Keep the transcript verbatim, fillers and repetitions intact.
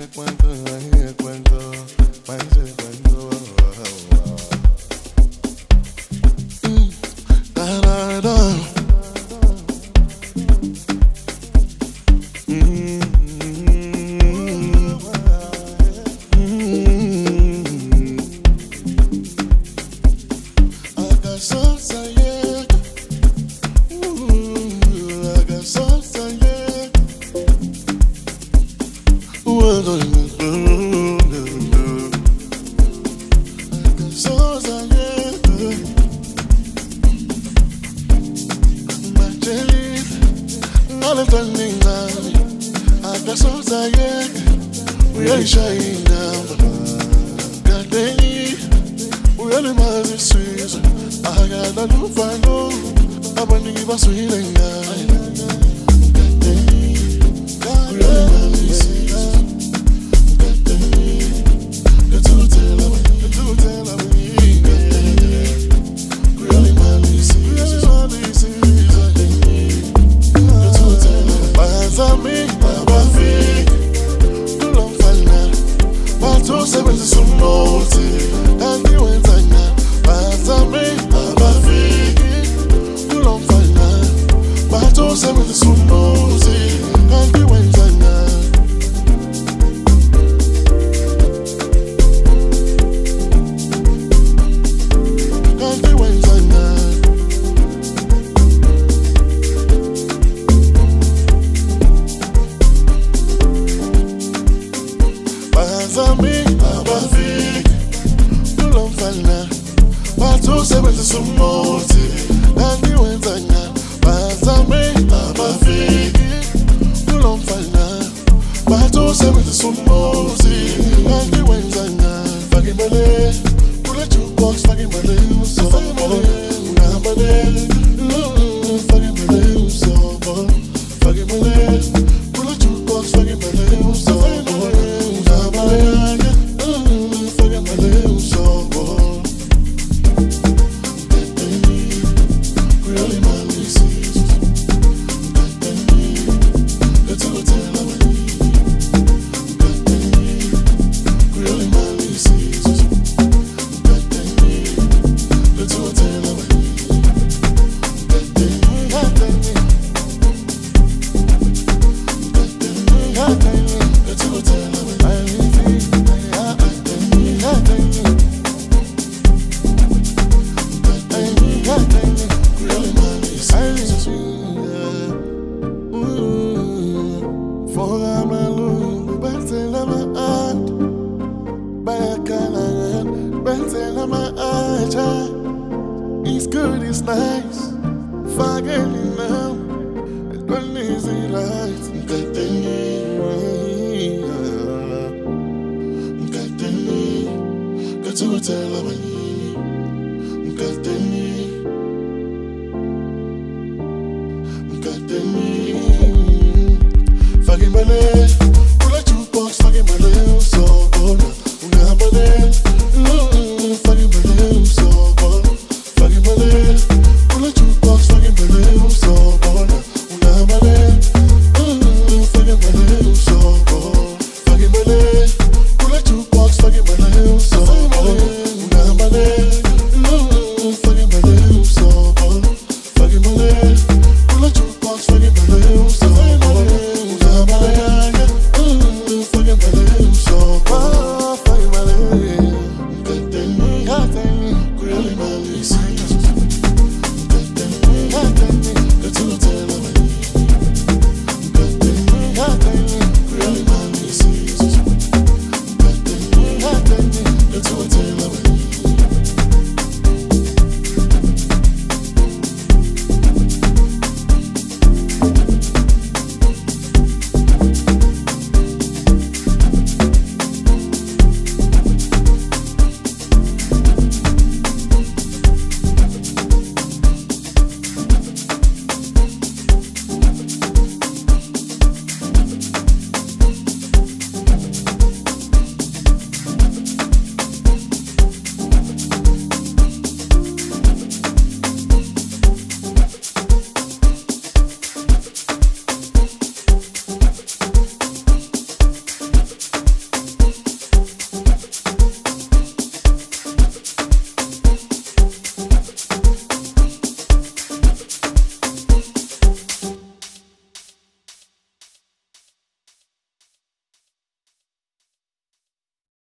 cuento, ahí cuento, parece cuento. Mm, da, da, da. Mm, mm, I got something, yeah. Ooh, I got something, yeah. What are you doing? I got something, yeah. My jelly, all the turning now. I got something, yeah. We ain't shy now. Got daily, we only might be sweet. I got a new final. I'm gonna give us sweet and now. Bazami, abafiki, kulomfana, bathu sebenza sumuthi, nangiwenza nyana. Bazami, abafiki, kulomfana, bathu sebenza sumuthi, nangiwenza nyana. Fake imali, kule jukebox, fake imali, fake imali, ungamali, fake imali, usobo, fake imali, kule jukebox, fake imali, usobo. It's good, it's nice. Forgetting now. It's one easy life. Got the need. Got the need. Got to tell them.